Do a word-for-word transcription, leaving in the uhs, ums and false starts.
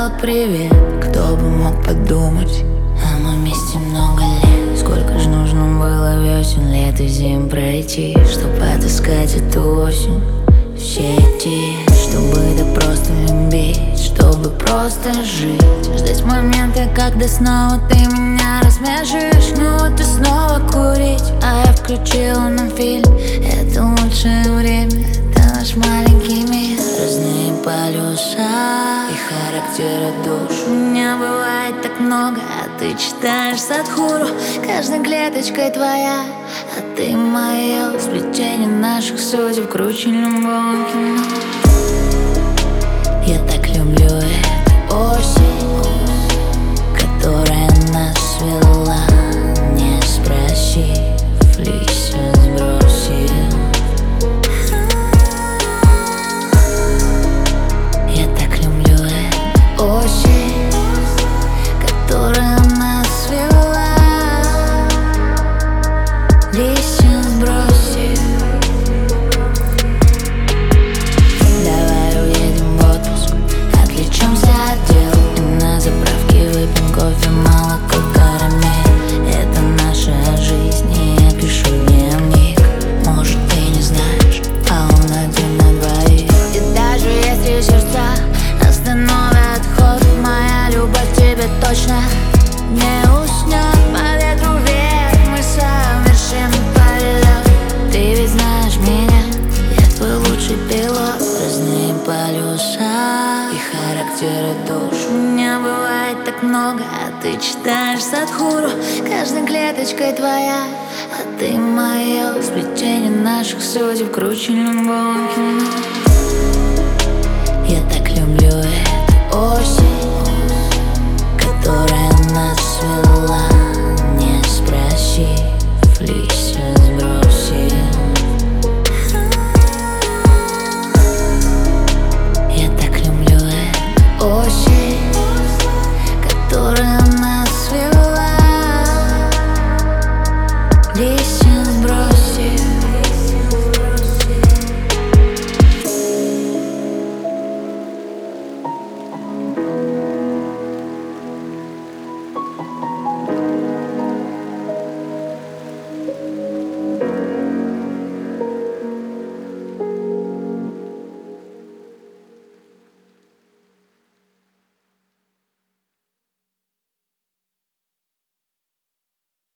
сказал привет. Кто бы мог подумать, а мы вместе много лет. Сколько ж нужно было весен, лет и зим пройти, чтобы отыскать эту осень. Все эти, чтобы да просто любить, чтобы просто жить, ждать момента, когда снова ты меня рассмешишь. Ну вот и снова курить, а я включила нам фильм. Это лучшее время, это наш маленький мир. Разные полюса и характеры душ. У меня бывает так много, а ты читаешь Садхгуру. Каждой клеточкой твоя, а ты мое. Сплетение наших судеб круче любого кино. Я так люблю эту осень, которая нас свела, не спросив, листья сбросив. Я так люблю эту осень, которая нас свела, листья сбросив. Давай уедем в отпуск, отвлечемся от дел и на заправке выпьем кофе, молоко, карамель. Это наша жизнь, и я пишу дневник. Может, ты не знаешь, а он один на двоих. И даже если сердца остановят ход, моя любовь к тебе точно не уснет. По ветру вверх мы совершим полет. Ты ведь знаешь меня, я твой лучший пилот. Разные полюса и характеры душ. У меня бывает так много, а ты читаешь Садхгуру. Каждой клеточкой твоя, а ты мое. Сплетение наших судеб круче любого кино. Я так люблю эту осень, которая нас свела, не спросив, листья сбросив. Я так люблю эту осень, которая нас свела, листья